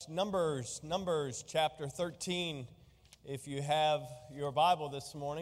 Numbers chapter 13, if you have your Bible this morning.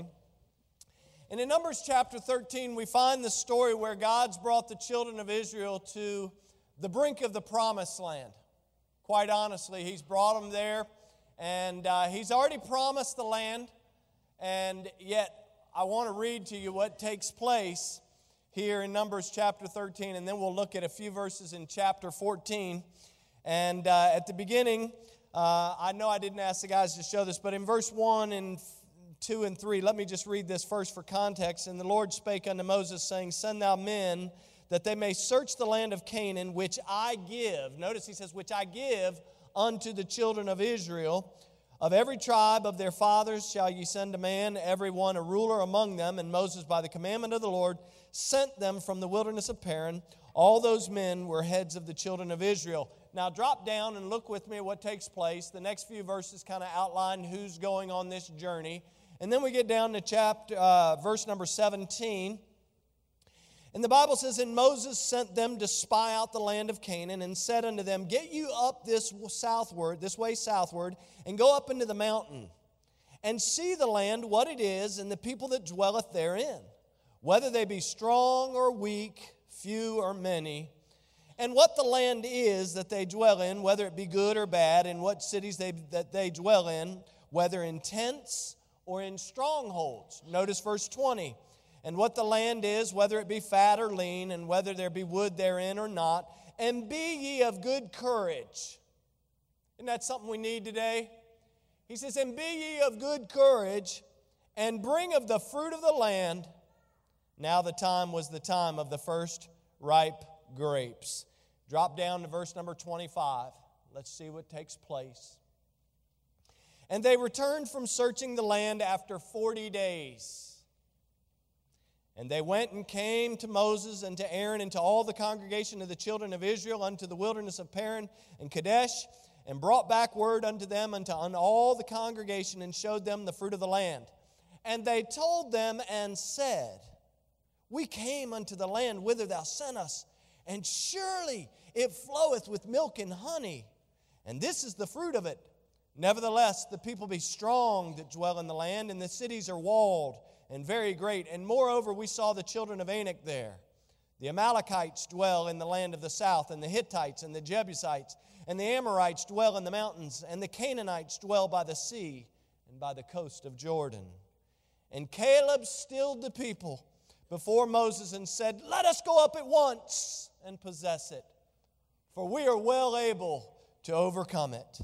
And in Numbers chapter 13, we find the story where God's brought the children of Israel to the brink of the promised land. Quite honestly, He's brought them there, and He's already promised the land, and yet I want to read to you what takes place here in Numbers chapter 13, and then we'll look at a few verses in chapter 14. And at the beginning, I know I didn't ask the guys to show this, but in verse 1 and 2 and 3, let me just read this first for context. And the Lord spake unto Moses, saying, Send thou men, that they may search the land of Canaan, which I give. Notice he says, which I give unto the children of Israel. Of every tribe of their fathers shall ye send a man, every one a ruler among them. And Moses, by the commandment of the Lord, sent them from the wilderness of Paran. All those men were heads of the children of Israel. Now drop down and look with me at what takes place. The next few verses kind of outline who's going on this journey. And then we get down to verse number 17. And the Bible says, And Moses sent them to spy out the land of Canaan, and said unto them, Get you up this way southward, and go up into the mountain, and see the land, what it is, and the people that dwelleth therein, whether they be strong or weak, few or many, and what the land is that they dwell in, whether it be good or bad, and what cities that they dwell in, whether in tents or in strongholds. Notice verse 20. And what the land is, whether it be fat or lean, and whether there be wood therein or not, and be ye of good courage. Isn't that something we need today? He says, And be ye of good courage, and bring of the fruit of the land. Now the time was the time of the first ripe grapes. Drop down to verse number 25. Let's see what takes place. And they returned from searching the land after 40 days. And they went and came to Moses and to Aaron and to all the congregation of the children of Israel unto the wilderness of Paran and Kadesh, and brought back word unto them unto all the congregation, and showed them the fruit of the land. And they told them and said, We came unto the land whither thou sent us, and surely it floweth with milk and honey, and this is the fruit of it. Nevertheless, the people be strong that dwell in the land, and the cities are walled and very great. And moreover, we saw the children of Anak there. The Amalekites dwell in the land of the south, and the Hittites and the Jebusites, and the Amorites dwell in the mountains, and the Canaanites dwell by the sea and by the coast of Jordan. And Caleb stilled the people before Moses and said, Let us go up at once and possess it, for we are well able to overcome it.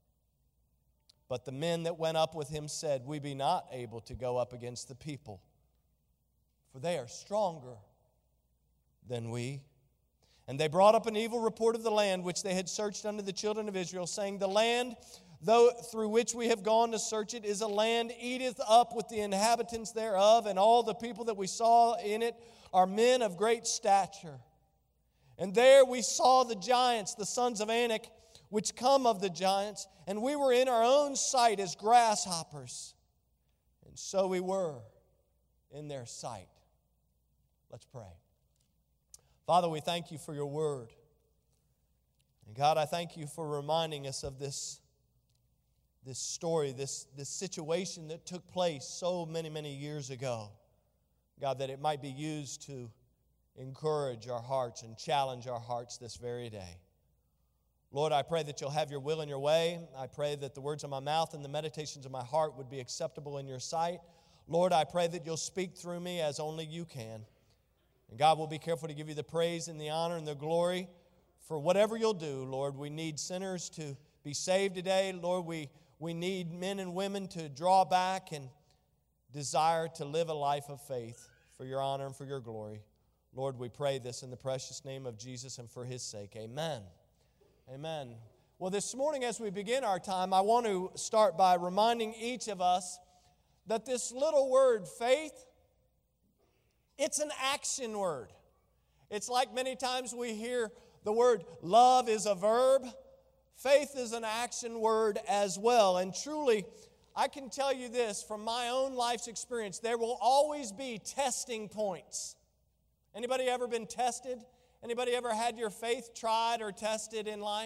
But the men that went up with him said, We be not able to go up against the people, for they are stronger than we. And they brought up an evil report of the land which they had searched unto the children of Israel, saying, The land through which we have gone to search it is a land eateth up with the inhabitants thereof, and all the people that we saw in it are men of great stature. And there we saw the giants, the sons of Anak, which come of the giants, and we were in our own sight as grasshoppers, and so we were in their sight. Let's pray. Father, we thank you for your word. And God, I thank you for reminding us of this story, this situation that took place so many, many years ago. God, that it might be used to encourage our hearts and challenge our hearts this very day. Lord, I pray that you'll have your will and your way. I pray that the words of my mouth and the meditations of my heart would be acceptable in your sight. Lord, I pray that you'll speak through me as only you can. And God, will be careful to give you the praise and the honor and the glory for whatever you'll do. Lord, we need sinners to be saved today. Lord, we need men and women to draw back and desire to live a life of faith for your honor and for your glory. Lord, we pray this in the precious name of Jesus and for his sake. Amen. Amen. Well, this morning as we begin our time, I want to start by reminding each of us that this little word, faith, it's an action word. It's like many times we hear the word love is a verb. Faith is an action word as well. And truly, I can tell you this from my own life's experience, there will always be testing points. Anybody ever been tested? Anybody ever had your faith tried or tested in life?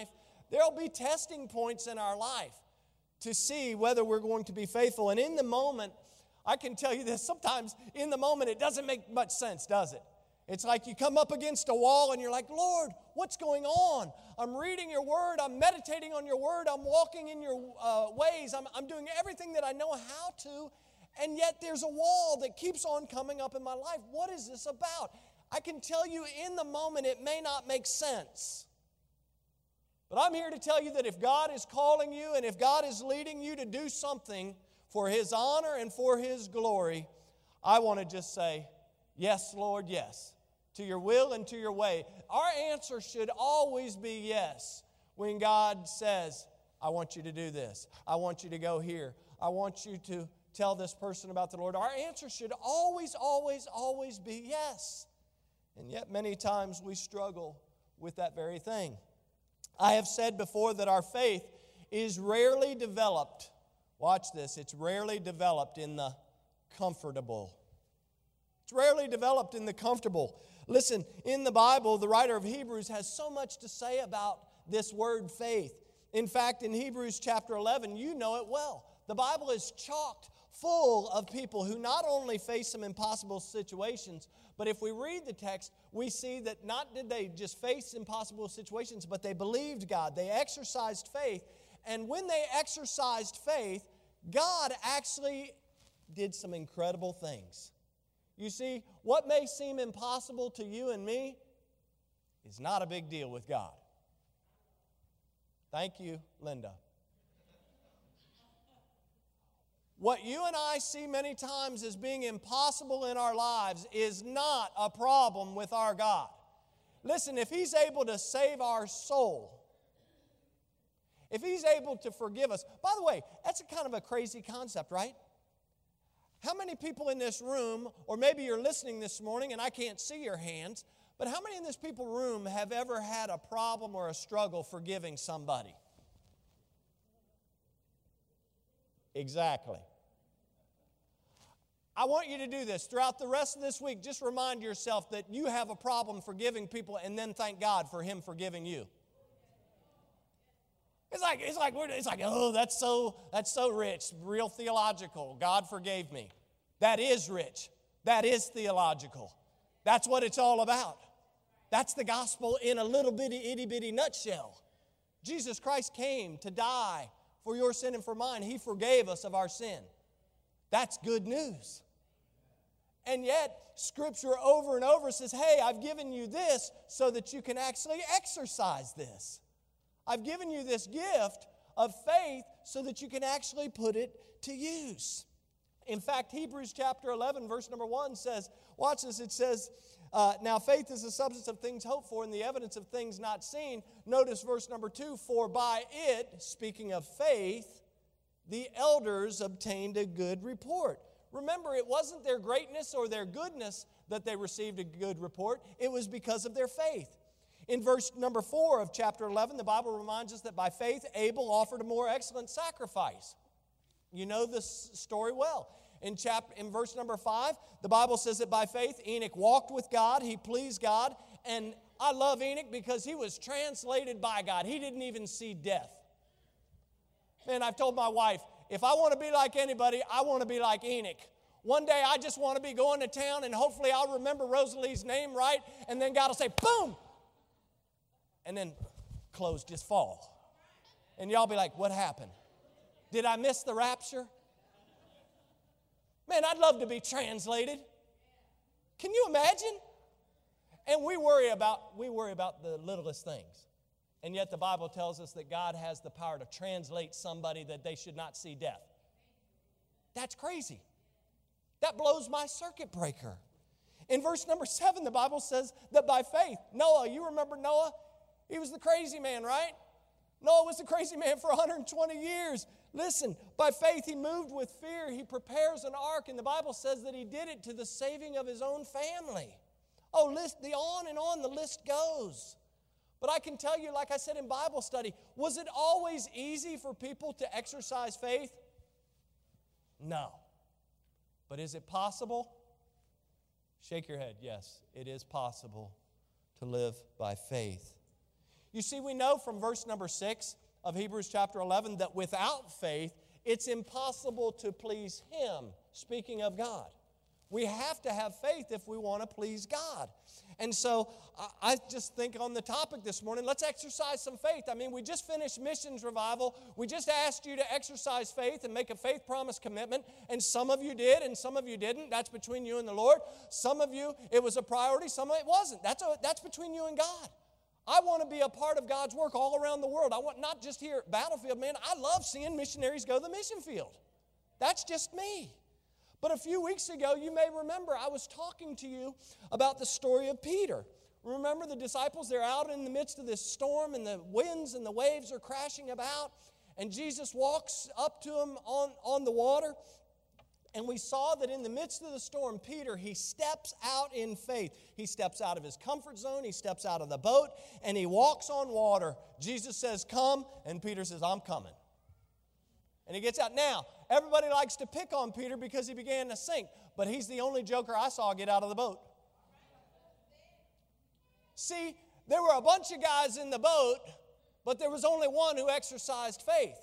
There'll be testing points in our life to see whether we're going to be faithful. And in the moment, I can tell you this, sometimes in the moment it doesn't make much sense, does it? It's like you come up against a wall and you're like, Lord, what's going on? I'm reading your word. I'm meditating on your word. I'm walking in your ways. I'm doing everything that I know how to. And yet there's a wall that keeps on coming up in my life. What is this about? I can tell you in the moment it may not make sense. But I'm here to tell you that if God is calling you and if God is leading you to do something for His honor and for His glory, I want to just say, yes, Lord, yes, to your will and to your way. Our answer should always be yes when God says, I want you to do this. I want you to go here. I want you to tell this person about the Lord. Our answer should always, always, always be yes. And yet many times we struggle with that very thing. I have said before that our faith is rarely developed. Watch this. It's rarely developed in the comfortable. It's rarely developed in the comfortable. Listen, in the Bible, the writer of Hebrews has so much to say about this word faith. In fact, in Hebrews chapter 11, you know it well. The Bible is chocked full of people who not only face some impossible situations, but if we read the text, we see that not did they just face impossible situations, but they believed God. They exercised faith. And when they exercised faith, God actually did some incredible things. You see, what may seem impossible to you and me is not a big deal with God. Thank you, Linda. What you and I see many times as being impossible in our lives is not a problem with our God. Listen, if He's able to save our soul, if He's able to forgive us, by the way, that's a kind of a crazy concept, right? How many people in this room, or maybe you're listening this morning and I can't see your hands, but how many in this room have ever had a problem or a struggle forgiving somebody? Exactly. I want you to do this. Throughout the rest of this week, just remind yourself that you have a problem forgiving people and then thank God for Him forgiving you. It's like, oh, that's so rich, real theological. God forgave me. That is rich. That is theological. That's what it's all about. That's the gospel in a little bitty, itty-bitty nutshell. Jesus Christ came to die for your sin and for mine. He forgave us of our sin. That's good news. And yet, Scripture over and over says, hey, I've given you this so that you can actually exercise this. I've given you this gift of faith so that you can actually put it to use. In fact, Hebrews chapter 11, verse number 1 says, watch this, it says, now faith is the substance of things hoped for and the evidence of things not seen. Notice verse number 2, for by it, speaking of faith, the elders obtained a good report. Remember, it wasn't their greatness or their goodness that they received a good report. It was because of their faith. In verse number 4 of chapter 11, the Bible reminds us that by faith, Abel offered a more excellent sacrifice. You know this story well. In verse number 5, the Bible says that by faith, Enoch walked with God, he pleased God, and I love Enoch because he was translated by God. He didn't even see death. Man, I've told my wife, if I want to be like anybody, I want to be like Enoch. One day I just want to be going to town and hopefully I'll remember Rosalie's name right, and then God will say, boom! And then clothes just fall. And y'all be like, what happened? Did I miss the rapture? Man, I'd love to be translated. Can you imagine? And we worry about the littlest things. And yet the Bible tells us that God has the power to translate somebody that they should not see death. That's crazy. That blows my circuit breaker. In verse number 7, the Bible says that by faith, Noah, you remember Noah? He was the crazy man, right? Noah was the crazy man for 120 years. Listen, by faith he moved with fear. He prepares an ark, and the Bible says that he did it to the saving of his own family. Oh, on and on the list goes. But I can tell you, like I said in Bible study, was it always easy for people to exercise faith? No. But is it possible? Shake your head. Yes, it is possible to live by faith. You see, we know from verse number 6 of Hebrews chapter 11 that without faith, it's impossible to please Him, speaking of God. We have to have faith if we want to please God. And so I just think on the topic this morning, let's exercise some faith. I mean, we just finished missions revival. We just asked you to exercise faith and make a faith promise commitment. And some of you did and some of you didn't. That's between you and the Lord. Some of you, it was a priority. Some of it wasn't. That's between you and God. I want to be a part of God's work all around the world. I want not just here at Battlefield, man. I love seeing missionaries go to the mission field. That's just me. But a few weeks ago, you may remember, I was talking to you about the story of Peter. Remember the disciples, they're out in the midst of this storm and the winds and the waves are crashing about. And Jesus walks up to them on the water. And we saw that in the midst of the storm, Peter, he steps out in faith. He steps out of his comfort zone. He steps out of the boat and he walks on water. Jesus says, come. And Peter says, I'm coming. And he gets out. Now, everybody likes to pick on Peter because he began to sink. But he's the only joker I saw get out of the boat. See, there were a bunch of guys in the boat, but there was only one who exercised faith.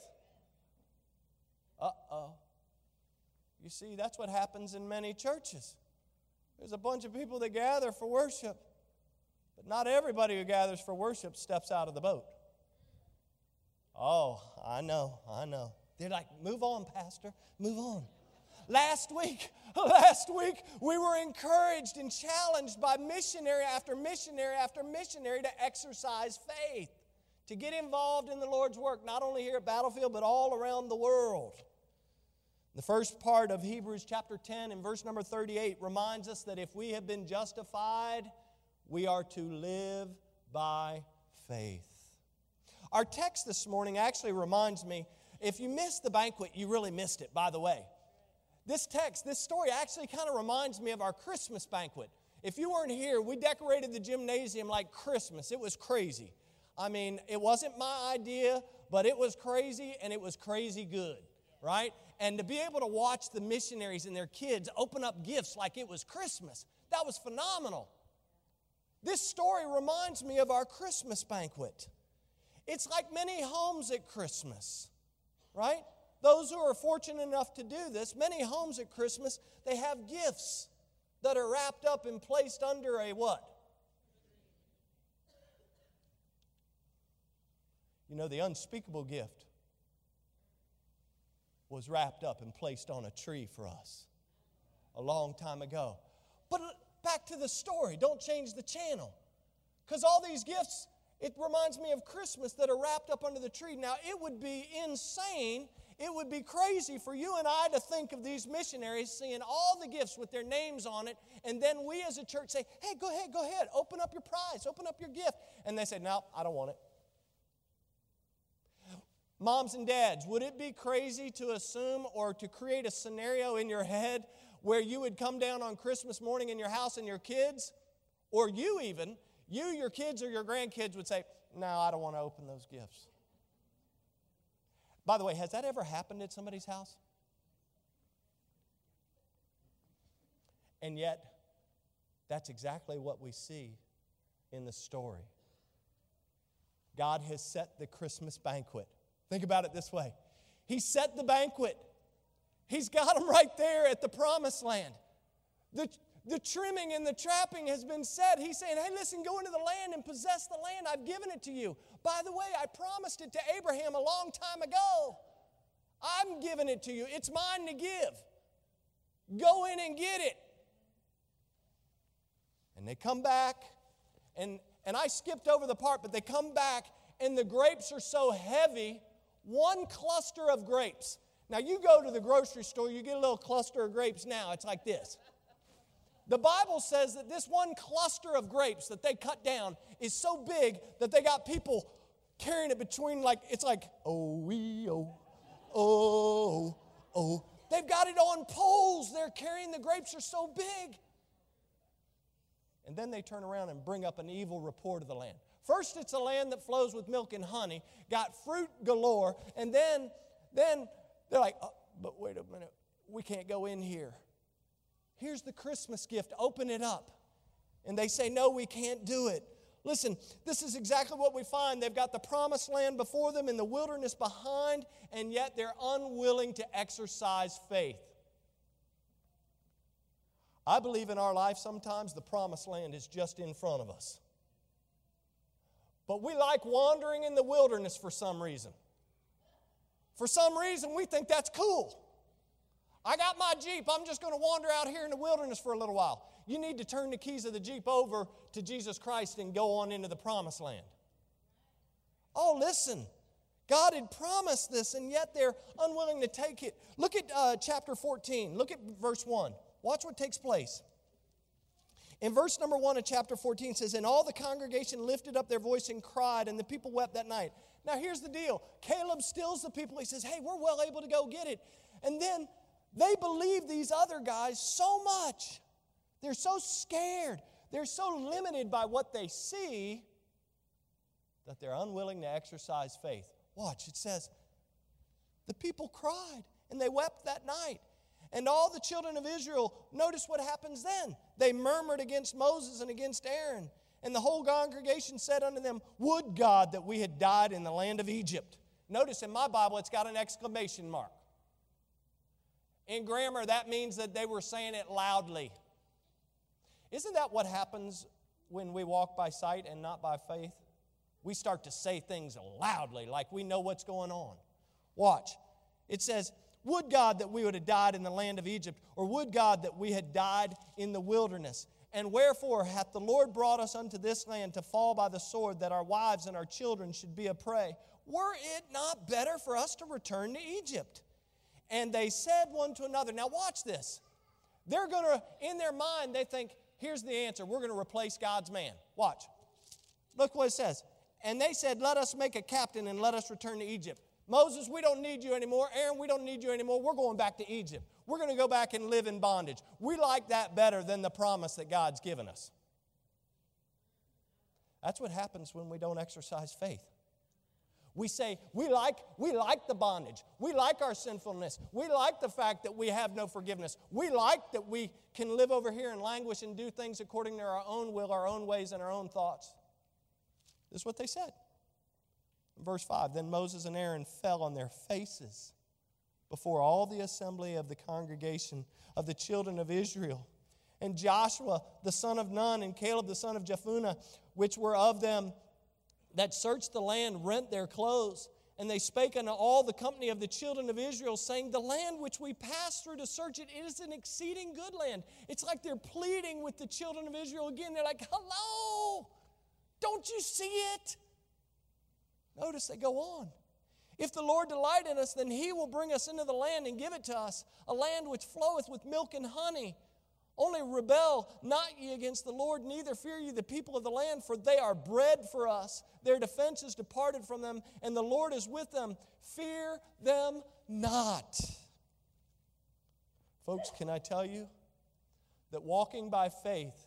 Uh-oh. You see, that's what happens in many churches. There's a bunch of people that gather for worship, but not everybody who gathers for worship steps out of the boat. Oh, I know. They're like, move on, Pastor, move on. Last week, we were encouraged and challenged by missionary after missionary after missionary to exercise faith, to get involved in the Lord's work, not only here at Battlefield, but all around the world. The first part of Hebrews chapter 10 and verse number 38 reminds us that if we have been justified, we are to live by faith. Our text this morning actually reminds me, if you missed the banquet, you really missed it, by the way. This story actually kind of reminds me of our Christmas banquet. If you weren't here, we decorated the gymnasium like Christmas. It was crazy. I mean, it wasn't my idea, but it was crazy, and it was crazy good, right? And to be able to watch the missionaries and their kids open up gifts like it was Christmas, that was phenomenal. This story reminds me of our Christmas banquet. It's like many homes at Christmas, right? Those who are fortunate enough to do this, many homes at Christmas, they have gifts that are wrapped up and placed under a what? You know, the unspeakable gift was wrapped up and placed on a tree for us a long time ago. But back to the story. Don't change the channel. Because all these gifts, it reminds me of Christmas that are wrapped up under the tree. Now, it would be insane, it would be crazy for you and I to think of these missionaries seeing all the gifts with their names on it, and then we as a church say, hey, go ahead, open up your prize, open up your gift. And they say, no, I don't want it. Moms and dads, would it be crazy to assume or to create a scenario in your head where you would come down on Christmas morning in your house and your kids, or you even, your kids or your grandkids would say, no, I don't want to open those gifts. By the way, has that ever happened at somebody's house? And yet, that's exactly what we see in the story. God has set the Christmas banquet. Think about it this way. He set the banquet. He's got them right there at the promised land. The trimming and the trapping has been set. He's saying, hey, listen, go into the land and possess the land. I've given it to you. By the way, I promised it to Abraham a long time ago. I'm giving it to you. It's mine to give. Go in and get it. And they come back, and I skipped over the part, but they come back, and the grapes are so heavy, one cluster of grapes. Now, you go to the grocery store, you get a little cluster of grapes now. It's like this. The Bible says that this one cluster of grapes that they cut down is so big that they got people carrying it between, it's like, oh. They've got it on poles. They're carrying the grapes are so big. And then they turn around and bring up an evil report of the land. First, it's a land that flows with milk and honey, got fruit galore, and then they're like, oh, but wait a minute, we can't go in here. Here's the Christmas gift, open it up. And they say, no, we can't do it. Listen, this is exactly what we find. They've got the promised land before them and the wilderness behind, and yet they're unwilling to exercise faith. I believe in our life sometimes the promised land is just in front of us. But we like wandering in the wilderness for some reason. For some reason, we think that's cool. I got my Jeep. I'm just going to wander out here in the wilderness for a little while. You need to turn the keys of the Jeep over to Jesus Christ and go on into the promised land. Oh, listen. God had promised this, and yet they're unwilling to take it. Look at chapter 14. Look at verse 1. Watch what takes place. In verse number 1 of chapter 14 says, and all the congregation lifted up their voice and cried, and the people wept that night. Now here's the deal. Caleb stills the people. He says, hey, we're well able to go get it. And then they believe these other guys so much. They're so scared. They're so limited by what they see that they're unwilling to exercise faith. Watch, it says, the people cried and they wept that night. And all the children of Israel, notice what happens then. They murmured against Moses and against Aaron. And the whole congregation said unto them, would God that we had died in the land of Egypt. Notice in my Bible it's got an exclamation mark. In grammar, that means that they were saying it loudly. Isn't that what happens when we walk by sight and not by faith? We start to say things loudly like we know what's going on. Watch. It says, would God that we would have died in the land of Egypt, or would God that we had died in the wilderness? And wherefore hath the Lord brought us unto this land to fall by the sword, that our wives and our children should be a prey? Were it not better for us to return to Egypt? And they said one to another. Now watch this. They're going to, in their mind, they think, here's the answer. We're going to replace God's man. Watch. Look what it says. And they said, let us make a captain and let us return to Egypt. Moses, we don't need you anymore. Aaron, we don't need you anymore. We're going back to Egypt. We're going to go back and live in bondage. We like that better than the promise that God's given us. That's what happens when we don't exercise faith. We say, we like the bondage. We like our sinfulness. We like the fact that we have no forgiveness. We like that we can live over here and languish and do things according to our own will, our own ways, and our own thoughts. This is what they said. Verse 5, then Moses and Aaron fell on their faces before all the assembly of the congregation of the children of Israel. And Joshua the son of Nun and Caleb the son of Jephunneh, which were of them that searched the land, rent their clothes. And they spake unto all the company of the children of Israel, saying, the land which we passed through to search it, it is an exceeding good land. It's like they're pleading with the children of Israel again. They're like, hello, don't you see it? Notice they go on. If the Lord delight in us, then he will bring us into the land and give it to us, a land which floweth with milk and honey. Only rebel not ye against the Lord, neither fear ye the people of the land, for they are bread for us. Their defense is departed from them, and the Lord is with them. Fear them not. Folks, can I tell you that walking by faith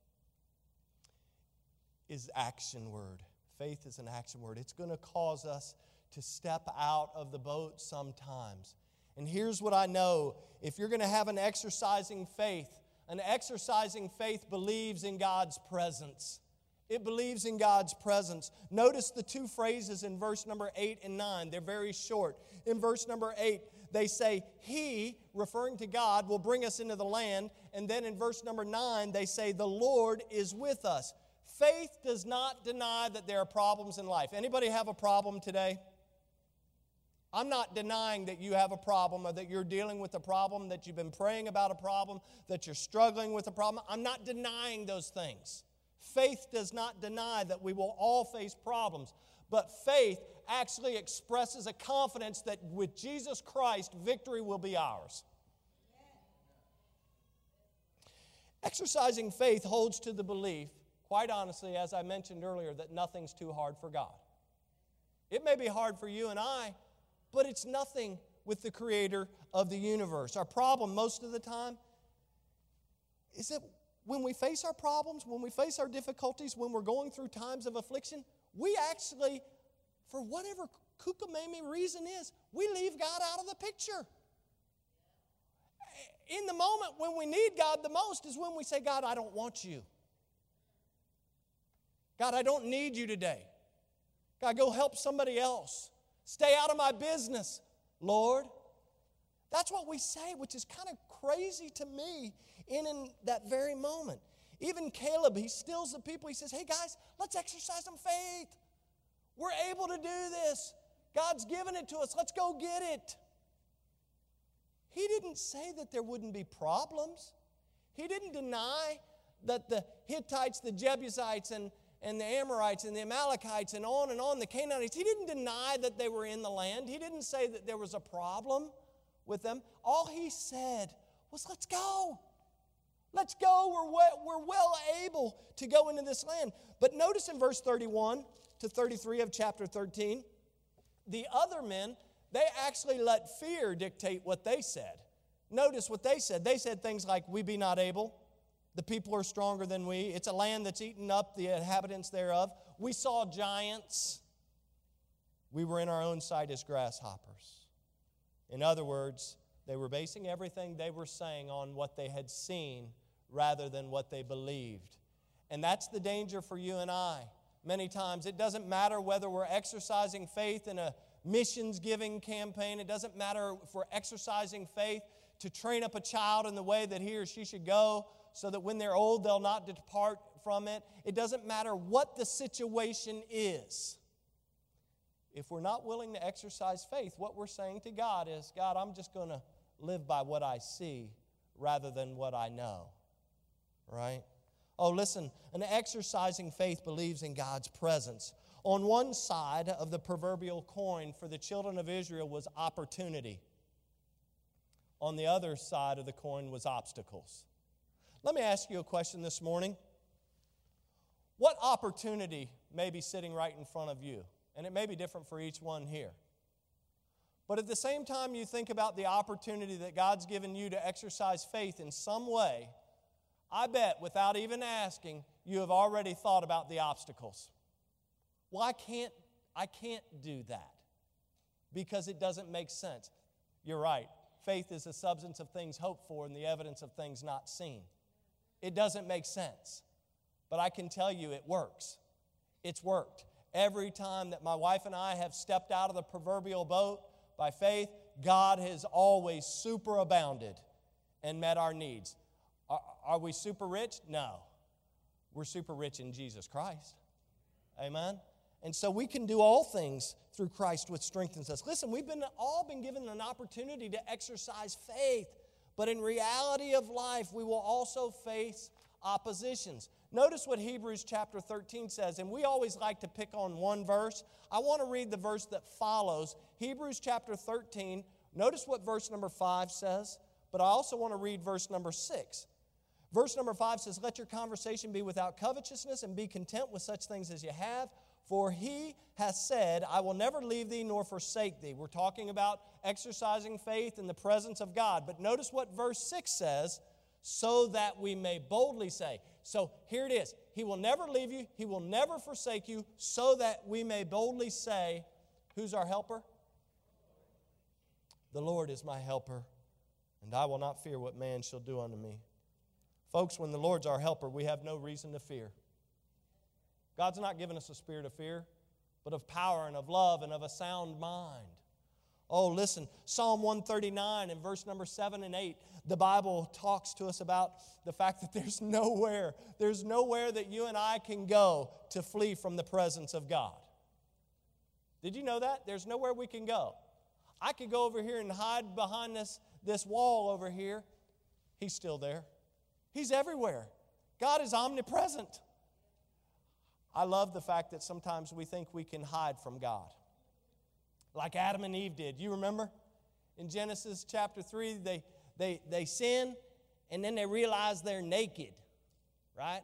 is action word. Faith is an action word. It's going to cause us to step out of the boat sometimes. And here's what I know. If you're going to have an exercising faith believes in God's presence. It believes in God's presence. Notice the two phrases in verse number 8 and 9. They're very short. In verse number 8, they say, he, referring to God, will bring us into the land. And then in verse number 9, they say, the Lord is with us. Faith does not deny that there are problems in life. Anybody have a problem today? I'm not denying that you have a problem or that you're dealing with a problem, that you've been praying about a problem, that you're struggling with a problem. I'm not denying those things. Faith does not deny that we will all face problems. But faith actually expresses a confidence that with Jesus Christ, victory will be ours. Exercising faith holds to the belief, quite honestly, as I mentioned earlier, that nothing's too hard for God. It may be hard for you and I, but it's nothing with the Creator of the universe. Our problem most of the time is that when we face our problems, when we face our difficulties, when we're going through times of affliction, we actually, for whatever kookamamie reason is, we leave God out of the picture. In the moment when we need God the most is when we say, God, I don't want you. God, I don't need you today. God, go help somebody else. Stay out of my business, Lord. That's what we say, which is kind of crazy to me in that very moment. Even Caleb, he stills the people. He says, hey guys, let's exercise some faith. We're able to do this. God's given it to us. Let's go get it. He didn't say that there wouldn't be problems. He didn't deny that the Hittites, the Jebusites, and the Amorites, and the Amalekites, and on, the Canaanites, he didn't deny that they were in the land. He didn't say that there was a problem with them. All he said was, let's go. Let's go. We're well able to go into this land. But notice in verse 31 to 33 of chapter 13, the other men, they actually let fear dictate what they said. Notice what they said. They said things like, we be not able. The people are stronger than we. It's a land that's eaten up the inhabitants thereof. We saw giants. We were in our own sight as grasshoppers. In other words, they were basing everything they were saying on what they had seen rather than what they believed. And that's the danger for you and I. Many times, it doesn't matter whether we're exercising faith in a missions-giving campaign. It doesn't matter if we're exercising faith to train up a child in the way that he or she should go so that when they're old, they'll not depart from it. It doesn't matter what the situation is. If we're not willing to exercise faith, what we're saying to God is, God, I'm just going to live by what I see rather than what I know. Right? Oh, listen, an exercising faith believes in God's presence. On one side of the proverbial coin for the children of Israel was opportunity. On the other side of the coin was obstacles. Let me ask you a question this morning. What opportunity may be sitting right in front of you? And it may be different for each one here. But at the same time you think about the opportunity that God's given you to exercise faith in some way, I bet without even asking, you have already thought about the obstacles. Well, I can't do that because it doesn't make sense. You're right. Faith is the substance of things hoped for and the evidence of things not seen. It doesn't make sense. But I can tell you it works. It's worked. Every time that my wife and I have stepped out of the proverbial boat by faith, God has always superabounded and met our needs. Are we super rich? No. We're super rich in Jesus Christ. Amen? And so we can do all things through Christ which strengthens us. Listen, we've all been given an opportunity to exercise faith. But in reality of life, we will also face oppositions. Notice what Hebrews chapter 13 says, and we always like to pick on one verse. I want to read the verse that follows. Hebrews chapter 13, notice what verse number 5 says, but I also want to read verse number 6. Verse number 5 says, let your conversation be without covetousness and be content with such things as you have. For he has said, I will never leave thee nor forsake thee. We're talking about exercising faith in the presence of God. But notice what verse 6 says, so that we may boldly say. So here it is. He will never leave you. He will never forsake you, so that we may boldly say, who's our helper? The Lord is my helper, and I will not fear what man shall do unto me. Folks, when the Lord's our helper, we have no reason to fear. God's not given us a spirit of fear, but of power and of love and of a sound mind. Oh, listen, Psalm 139 and verse number 7 and 8, the Bible talks to us about the fact that there's nowhere that you and I can go to flee from the presence of God. Did you know that? There's nowhere we can go. I could go over here and hide behind this wall over here. He's still there. He's everywhere. God is omnipresent. I love the fact that sometimes we think we can hide from God. Like Adam and Eve did. You remember? In Genesis chapter 3, they sin, and then they realize they're naked. Right?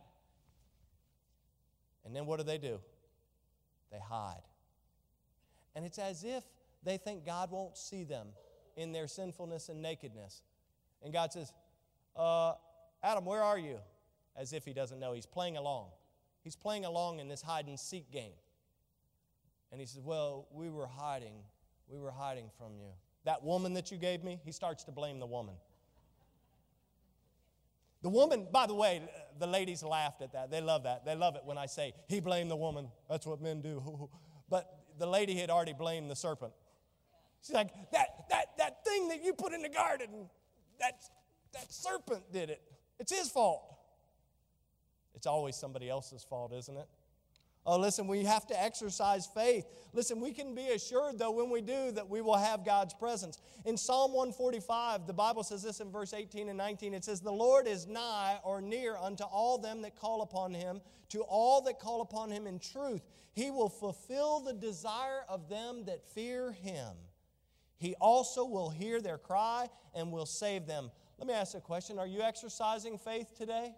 And then what do? They hide. And it's as if they think God won't see them in their sinfulness and nakedness. And God says, Adam, where are you? As if he doesn't know. He's playing along. He's playing along in this hide-and-seek game. And he says, well, we were hiding from you. That woman that you gave me, he starts to blame the woman. The woman, by the way, the ladies laughed at that. They love that. They love it when I say, he blamed the woman. That's what men do. But the lady had already blamed the serpent. She's like, that thing that you put in the garden, that serpent did it. It's his fault. It's always somebody else's fault, isn't it? Oh, listen, we have to exercise faith. Listen, we can be assured, though, when we do, that we will have God's presence. In Psalm 145, the Bible says this in verse 18 and 19. It says, the Lord is nigh or near unto all them that call upon him, to all that call upon him in truth. He will fulfill the desire of them that fear him. He also will hear their cry and will save them. Let me ask you a question. Are you exercising faith today?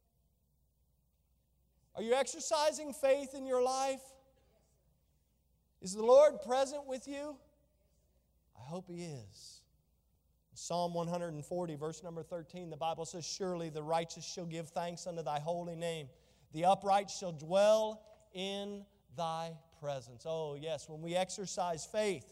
Are you exercising faith in your life? Is the Lord present with you? I hope He is. Psalm 140, verse number 13, the Bible says, surely the righteous shall give thanks unto thy holy name. The upright shall dwell in thy presence. Oh, yes, when we exercise faith,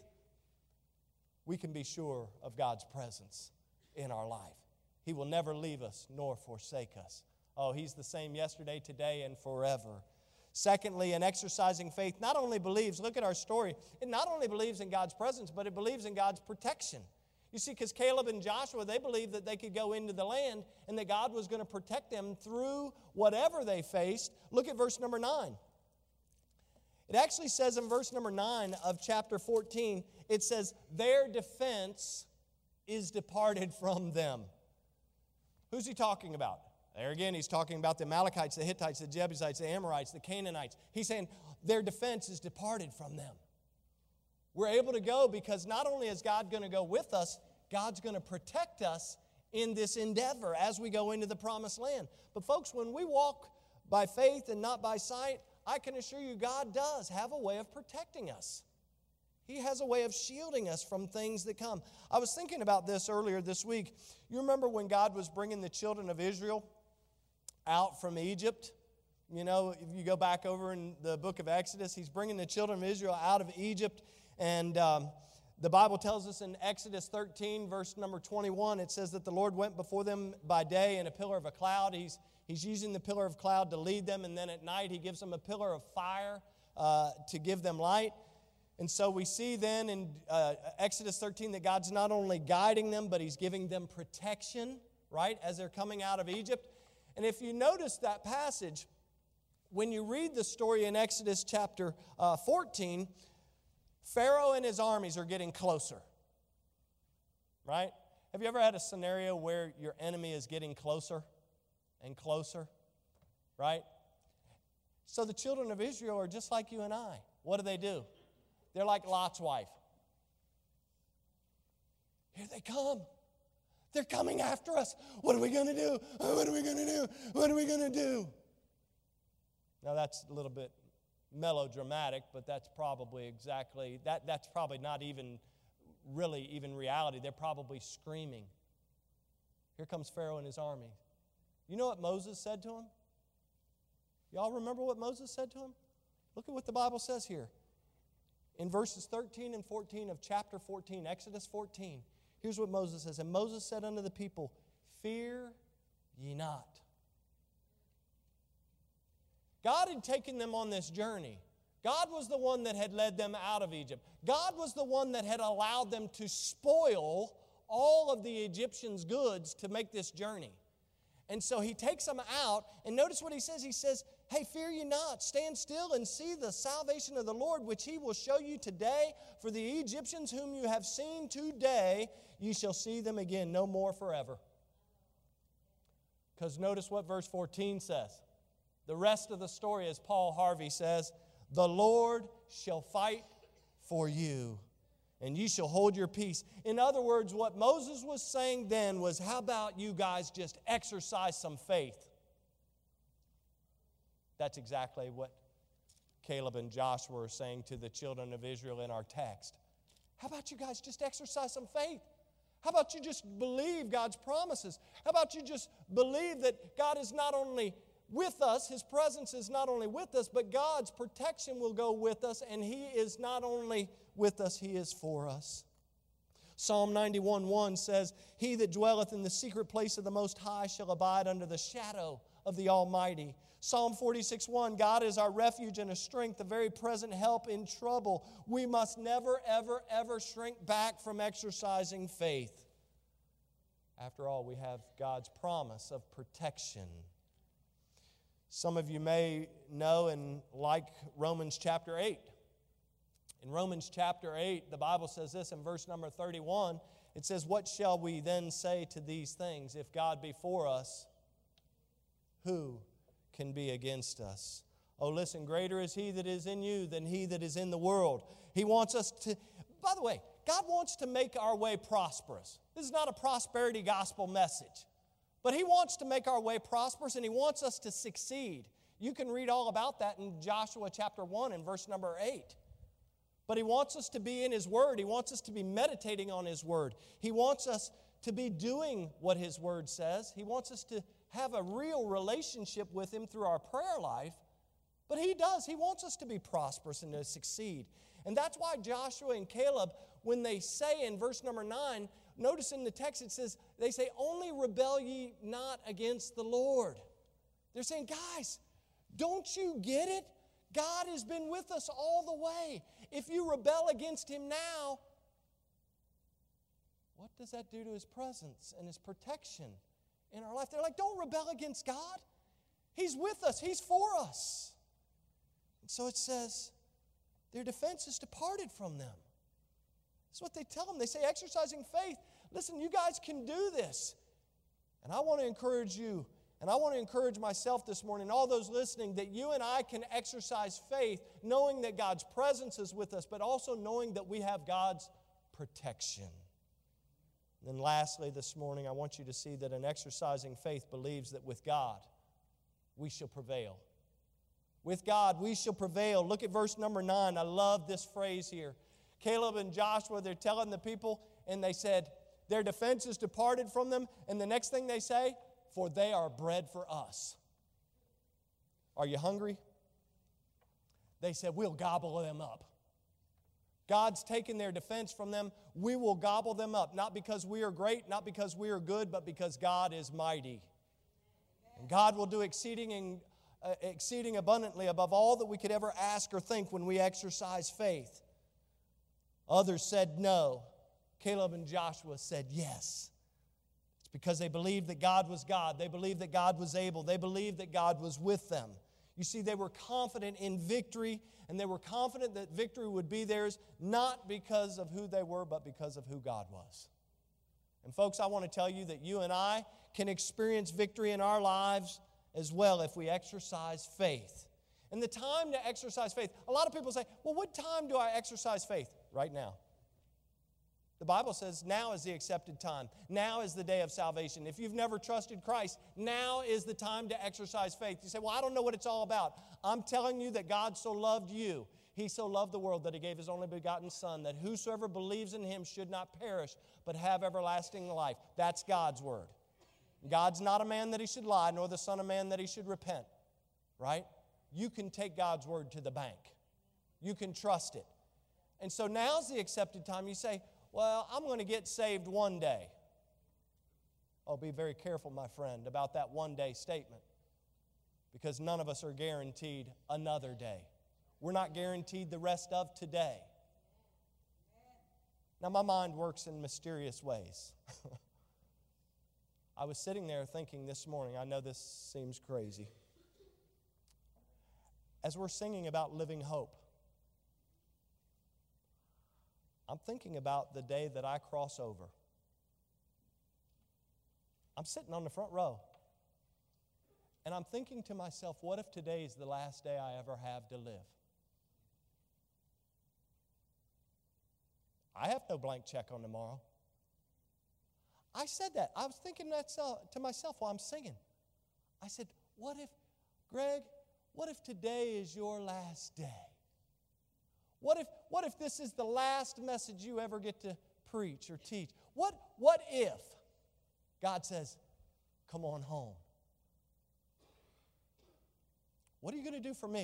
we can be sure of God's presence in our life. He will never leave us nor forsake us. Oh, He's the same yesterday, today, and forever. Secondly, in exercising faith, not only believes, look at our story, it not only believes in God's presence, but it believes in God's protection. You see, because Caleb and Joshua, they believed that they could go into the land and that God was going to protect them through whatever they faced. Look at verse number 9. It actually says in verse number 9 of chapter 14, it says, their defense is departed from them. Who's he talking about? There again, he's talking about the Amalekites, the Hittites, the Jebusites, the Amorites, the Canaanites. He's saying their defense is departed from them. We're able to go because not only is God going to go with us, God's going to protect us in this endeavor as we go into the promised land. But folks, when we walk by faith and not by sight, I can assure you God does have a way of protecting us. He has a way of shielding us from things that come. I was thinking about this earlier this week. You remember when God was bringing the children of Israel out from Egypt? You know, if you go back over in the book of Exodus, He's bringing the children of Israel out of Egypt. And the Bible tells us in Exodus 13, verse number 21, it says that the Lord went before them by day in a pillar of a cloud. He's using the pillar of cloud to lead them, and then at night He gives them a pillar of fire to give them light. And so we see then in Exodus 13 that God's not only guiding them, but He's giving them protection, right, as they're coming out of Egypt. And if you notice that passage, when you read the story in Exodus chapter 14, Pharaoh and his armies are getting closer, right? Have you ever had a scenario where your enemy is getting closer and closer, right? So the children of Israel are just like you and I. What do? They're like Lot's wife. Here they come. They're coming after us. What are we going to do? What are we going to do? What are we going to do? Now that's a little bit melodramatic, but that's probably exactly, that's probably not even really even reality. They're probably screaming. Here comes Pharaoh and his army. You know what Moses said to him? Y'all remember what Moses said to him? Look at what the Bible says here. In verses 13 and 14 of chapter 14, Exodus 14, here's what Moses says. And Moses said unto the people, fear ye not. God had taken them on this journey. God was the one that had led them out of Egypt. God was the one that had allowed them to spoil all of the Egyptians' goods to make this journey. And so He takes them out, and notice what He says. He says, hey, fear ye not, stand still and see the salvation of the Lord, which He will show you today. For the Egyptians whom you have seen today, ye shall see them again no more forever. Because notice what verse 14 says. The rest of the story, as Paul Harvey says, the Lord shall fight for you, and you shall hold your peace. In other words, what Moses was saying then was, how about you guys just exercise some faith? That's exactly what Caleb and Joshua are saying to the children of Israel in our text. How about you guys just exercise some faith? How about you just believe God's promises? How about you just believe that God is not only with us, His presence is not only with us, but God's protection will go with us, and He is not only with us, He is for us. Psalm 91:1 says, "He that dwelleth in the secret place of the Most High shall abide under the shadow of the Almighty." Psalm 46:1, "God is our refuge and a strength, a very present help in trouble." We must never, ever, ever shrink back from exercising faith. After all, we have God's promise of protection. Some of you may know and like Romans chapter 8. In Romans chapter 8, the Bible says this in verse number 31. It says, "What shall we then say to these things? If God be for us, who can be against us?" Oh, listen, greater is He that is in you than he that is in the world. He wants us to, by the way, God wants to make our way prosperous. This is not a prosperity gospel message. But He wants to make our way prosperous, and He wants us to succeed. You can read all about that in Joshua chapter 1 and verse number 8. But He wants us to be in His Word. He wants us to be meditating on His Word. He wants us to be doing what His Word says. He wants us to have a real relationship with Him through our prayer life. But He does. He wants us to be prosperous and to succeed. And that's why Joshua and Caleb, when they say in verse number 9, notice in the text it says, they say, "Only rebel ye not against the Lord." They're saying, guys, don't you get it? God has been with us all the way. If you rebel against Him now, what does that do to His presence and His protection in our life? They're like, don't rebel against God. He's with us. He's for us. And so it says, their defense is departed from them. That's what they tell them. They say, exercising faith. Listen, you guys can do this. And I want to encourage you, and I want to encourage myself this morning, all those listening, that you and I can exercise faith, knowing that God's presence is with us, but also knowing that we have God's protection. And then lastly this morning, I want you to see that an exercising faith believes that with God, we shall prevail. With God, we shall prevail. Look at verse number 9. I love this phrase here. Caleb and Joshua, they're telling the people, and they said, their defense is departed from them. And the next thing they say, for they are bread for us. Are you hungry? They said, we'll gobble them up. God's taken their defense from them. We will gobble them up. Not because we are great, not because we are good, but because God is mighty. And God will do exceeding abundantly above all that we could ever ask or think when we exercise faith. Others said no. Caleb and Joshua said yes. It's because they believed that God was God. They believed that God was able. They believed that God was with them. You see, they were confident in victory, and they were confident that victory would be theirs, not because of who they were, but because of who God was. And folks, I want to tell you that you and I can experience victory in our lives as well if we exercise faith. And the time to exercise faith, a lot of people say, well, what time do I exercise faith? Right now. The Bible says now is the accepted time. Now is the day of salvation. If you've never trusted Christ, now is the time to exercise faith. You say, well, I don't know what it's all about. I'm telling you that God so loved you. He so loved the world that He gave His only begotten Son, that whosoever believes in Him should not perish, but have everlasting life. That's God's word. God's not a man that He should lie, nor the Son of Man that He should repent. Right? You can take God's word to the bank. You can trust it. And so now's the accepted time. You say, well, I'm going to get saved one day. Oh, be very careful, my friend, about that one day statement. Because none of us are guaranteed another day. We're not guaranteed the rest of today. Now, my mind works in mysterious ways. I was sitting there thinking this morning, I know this seems crazy. As we're singing about living hope, I'm thinking about the day that I cross over. I'm sitting on the front row. And I'm thinking to myself, what if today is the last day I ever have to live? I have no blank check on tomorrow. I said that. I was thinking that to myself while I'm singing. I said, Greg, what if today is your last day? What if this is the last message you ever get to preach or teach? What if God says, come on home? What are you going to do for me?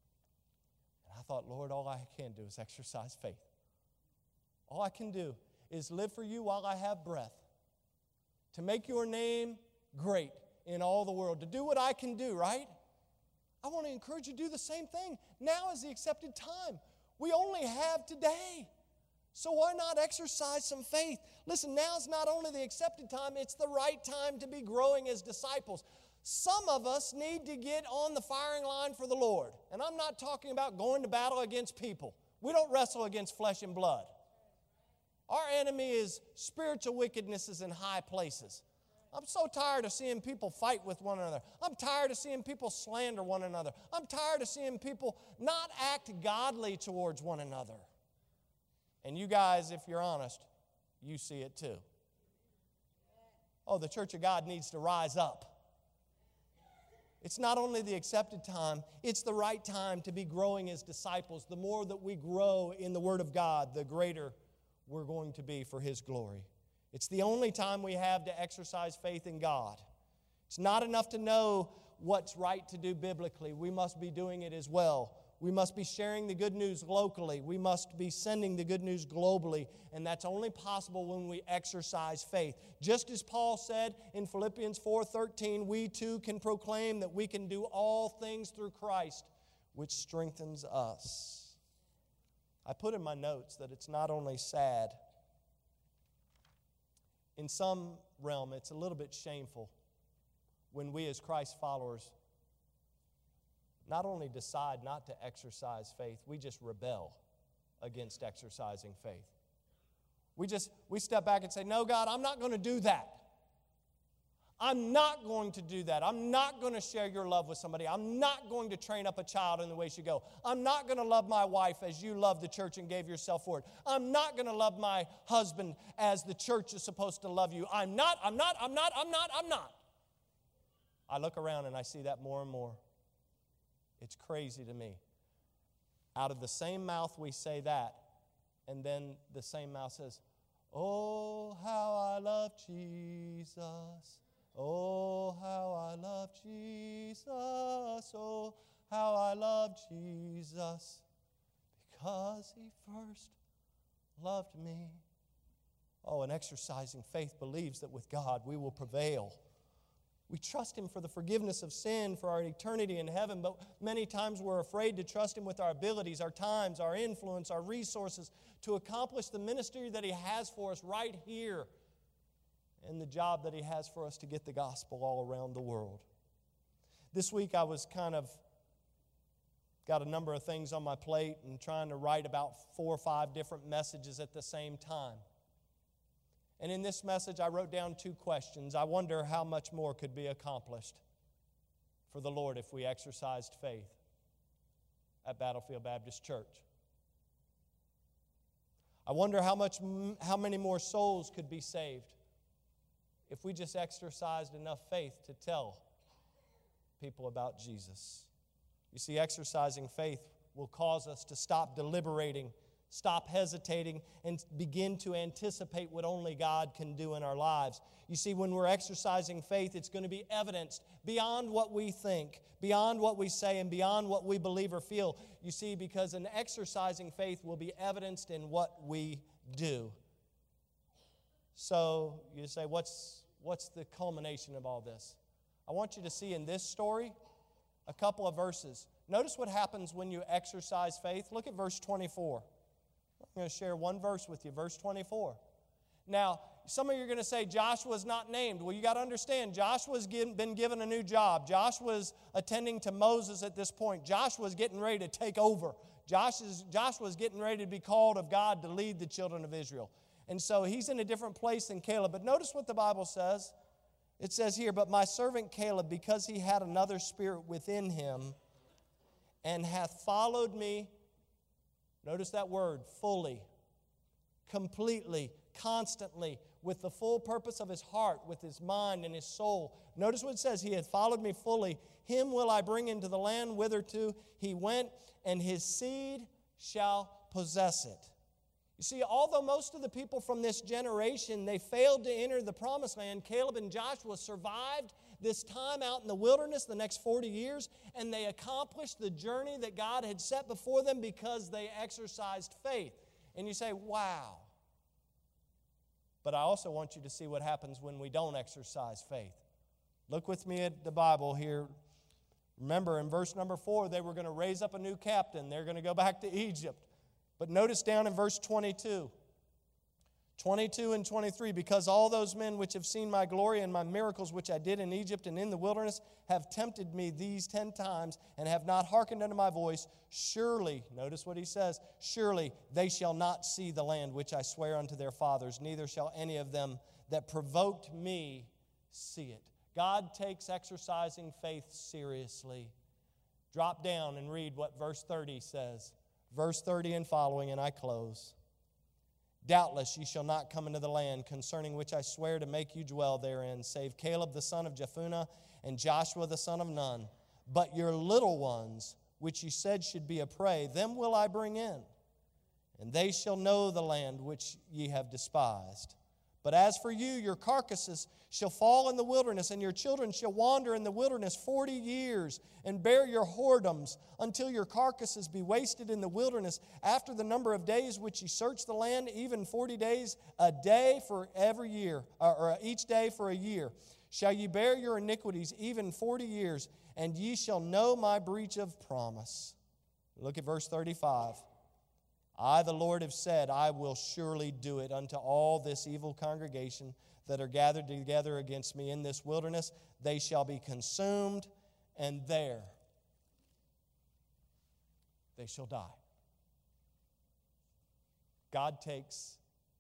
And I thought, Lord, all I can do is exercise faith. All I can do is live for you while I have breath, to make your name great in all the world, to do what I can do, right? I want to encourage you to do the same thing. Now is the accepted time. We only have today. So why not exercise some faith? Listen, now is not only the accepted time, it's the right time to be growing as disciples. Some of us need to get on the firing line for the Lord. And I'm not talking about going to battle against people. We don't wrestle against flesh and blood. Our enemy is spiritual wickednesses in high places. I'm so tired of seeing people fight with one another. I'm tired of seeing people slander one another. I'm tired of seeing people not act godly towards one another. And you guys, if you're honest, you see it too. Oh, the Church of God needs to rise up. It's not only the accepted time, it's the right time to be growing as disciples. The more that we grow in the Word of God, the greater we're going to be for His glory. It's the only time we have to exercise faith in God. It's not enough to know what's right to do biblically. We must be doing it as well. We must be sharing the good news locally. We must be sending the good news globally. And that's only possible when we exercise faith. Just as Paul said in Philippians 4:13, we too can proclaim that we can do all things through Christ, which strengthens us. I put in my notes that it's not only sad. In some realm, it's a little bit shameful when we as Christ followers not only decide not to exercise faith, we just rebel against exercising faith. We step back and say, no, God, I'm not going to do that. I'm not going to do that. I'm not going to share your love with somebody. I'm not going to train up a child in the way she go. I'm not going to love my wife as you love the church and gave yourself for it. I'm not going to love my husband as the church is supposed to love you. I'm not. I look around and I see that more and more. It's crazy to me. Out of the same mouth we say that, and then the same mouth says, oh, how I love Jesus. Oh, how I love Jesus. Oh, how I love Jesus. Because He first loved me. Oh, and exercising faith believes that with God we will prevail. We trust Him for the forgiveness of sin, for our eternity in heaven, but many times we're afraid to trust Him with our abilities, our times, our influence, our resources to accomplish the ministry that He has for us right here and the job that He has for us to get the gospel all around the world. This week I was got a number of things on my plate and trying to write about 4 or 5 different messages at the same time. And in this message, I wrote down 2 questions. I wonder how much more could be accomplished for the Lord if we exercised faith at Battlefield Baptist Church. I wonder how many more souls could be saved if we just exercised enough faith to tell people about Jesus. You see, exercising faith will cause us to stop deliberating, stop hesitating, and begin to anticipate what only God can do in our lives. You see, when we're exercising faith, it's going to be evidenced beyond what we think, beyond what we say, and beyond what we believe or feel. You see, because an exercising faith will be evidenced in what we do. So you say, what's the culmination of all this? I want you to see in this story a couple of verses. Notice what happens when you exercise faith. Look at verse 24. I'm going to share one verse with you, verse 24. Now, some of you are going to say Joshua's not named. Well, you got to understand, Joshua's been given a new job. Joshua's attending to Moses at this point. Joshua's getting ready to take over. Joshua's getting ready to be called of God to lead the children of Israel. And so he's in a different place than Caleb. But notice what the Bible says. It says here, but my servant Caleb, because he had another spirit within him, and hath followed me. Notice that word, fully, completely, constantly, with the full purpose of his heart, with his mind and his soul. Notice what it says, he hath followed me fully. Him will I bring into the land whitherto he went, and his seed shall possess it. You see, although most of the people from this generation, they failed to enter the promised land, Caleb and Joshua survived this time out in the wilderness, the next 40 years, and they accomplished the journey that God had set before them because they exercised faith. And you say, wow, But I also want you to see what happens when we don't exercise faith. Look with me at the Bible here. Remember, in verse number 4, they were going to raise up a new captain. They're going to go back to Egypt. But notice down in verse 22 and 23, because all those men which have seen my glory and my miracles which I did in Egypt and in the wilderness have tempted me these 10 times and have not hearkened unto my voice, surely, notice what he says, surely they shall not see the land which I swear unto their fathers, neither shall any of them that provoked me see it. God takes exercising faith seriously. Drop down and read what verse 30 says. Verse 30 and following, and I close. Doubtless ye shall not come into the land concerning which I swear to make you dwell therein, save Caleb the son of Jephunneh and Joshua the son of Nun. But your little ones, which ye said should be a prey, them will I bring in, and they shall know the land which ye have despised. But as for you, your carcasses shall fall in the wilderness, and your children shall wander in the wilderness 40 years, and bear your whoredoms, until your carcasses be wasted in the wilderness, after the number of days which ye search the land, even 40 days, a day for every year, or each day for a year. Shall ye bear your iniquities even 40 years, and ye shall know my breach of promise. Look at verse 35. I, the Lord, have said, I will surely do it unto all this evil congregation that are gathered together against me in this wilderness. They shall be consumed, and there they shall die. God takes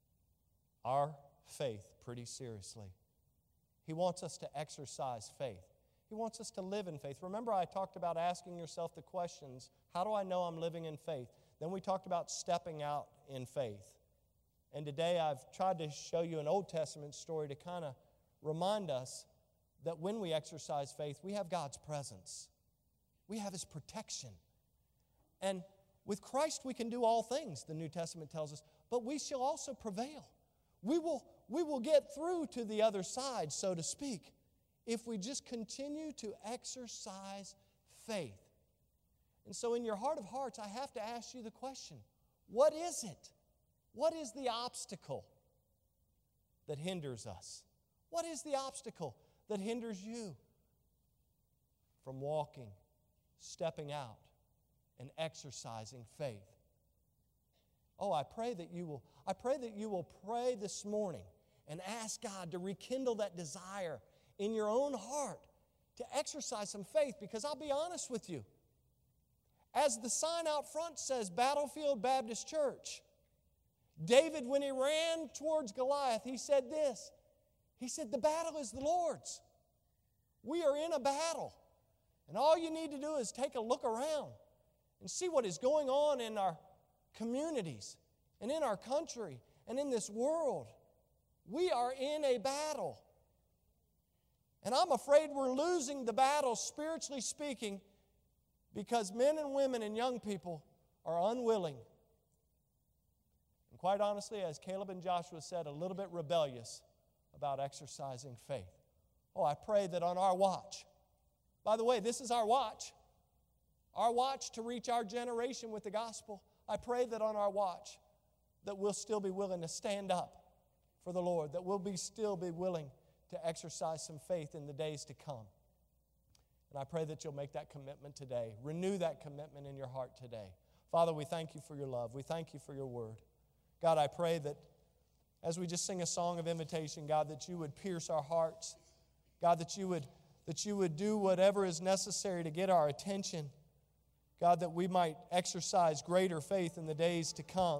our faith pretty seriously. He wants us to exercise faith. He wants us to live in faith. Remember, I talked about asking yourself the questions, how do I know I'm living in faith? Then we talked about stepping out in faith. And today I've tried to show you an Old Testament story to kind of remind us that when we exercise faith, we have God's presence. We have His protection. And with Christ we can do all things, the New Testament tells us, but we shall also prevail. We will get through to the other side, so to speak, if we just continue to exercise faith. And so in your heart of hearts, I have to ask you the question, what is it? What is the obstacle that hinders us? What is the obstacle that hinders you from walking, stepping out, and exercising faith? Oh, I pray that you will pray this morning and ask God to rekindle that desire in your own heart to exercise some faith, because I'll be honest with you. As the sign out front says, Battlefield Baptist Church, David, when he ran towards Goliath, he said this. He said, the battle is the Lord's. We are in a battle. And all you need to do is take a look around and see what is going on in our communities and in our country and in this world. We are in a battle. And I'm afraid we're losing the battle, spiritually speaking, because men and women and young people are unwilling. And quite honestly, as Caleb and Joshua said, a little bit rebellious about exercising faith. Oh, I pray that on our watch, by the way, this is our watch to reach our generation with the gospel. I pray that on our watch that we'll still be willing to stand up for the Lord, that we'll still be willing to exercise some faith in the days to come. And I pray that you'll make that commitment today. Renew that commitment in your heart today. Father, we thank you for your love. We thank you for your word. God, I pray that as we just sing a song of invitation, God, that you would pierce our hearts. God, that you would do whatever is necessary to get our attention. God, that we might exercise greater faith in the days to come.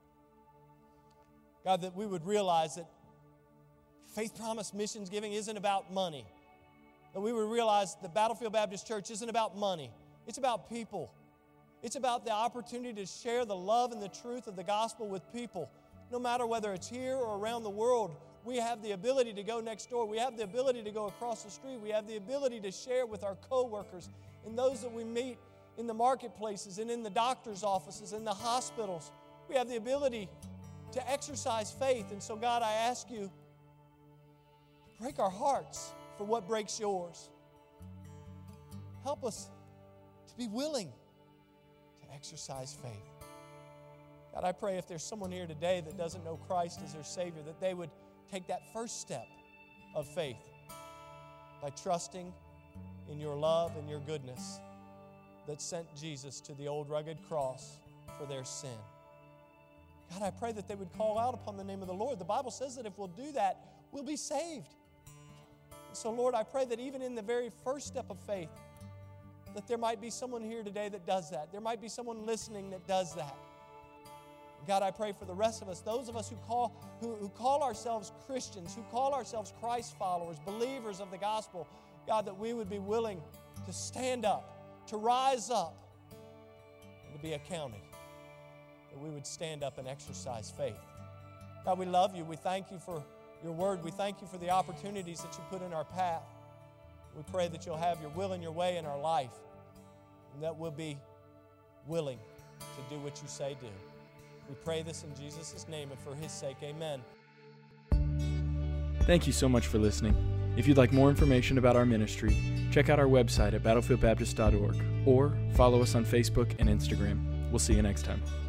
God, that we would realize that Faith Promise Missions Giving isn't about money. That we would realize the Battlefield Baptist Church isn't about money. It's about people. It's about the opportunity to share the love and the truth of the gospel with people. No matter whether it's here or around the world, we have the ability to go next door. We have the ability to go across the street. We have the ability to share with our co-workers and those that we meet in the marketplaces and in the doctor's offices, in the hospitals. We have the ability to exercise faith. And so, God, I ask you, break our hearts for what breaks yours. Help us to be willing to exercise faith. God, I pray if there's someone here today that doesn't know Christ as their Savior, that they would take that first step of faith by trusting in your love and your goodness that sent Jesus to the old rugged cross for their sin. God, I pray that they would call out upon the name of the Lord. The Bible says that if we'll do that, we'll be saved. So, Lord, I pray that even in the very first step of faith, that there might be someone here today that does that. There might be someone listening that does that. God, I pray for the rest of us, those of us who call ourselves Christians, who call ourselves Christ followers, believers of the gospel, God, that we would be willing to stand up, to rise up, and to be accounted. That we would stand up and exercise faith. God, we love you. We thank you for your word. We thank you for the opportunities that you put in our path. We pray that you'll have your will and your way in our life, and that we'll be willing to do what you say do. We pray this in Jesus' name and for his sake. Amen. Thank you so much for listening. If you'd like more information about our ministry, check out our website at battlefieldbaptist.org or follow us on Facebook and Instagram. We'll see you next time.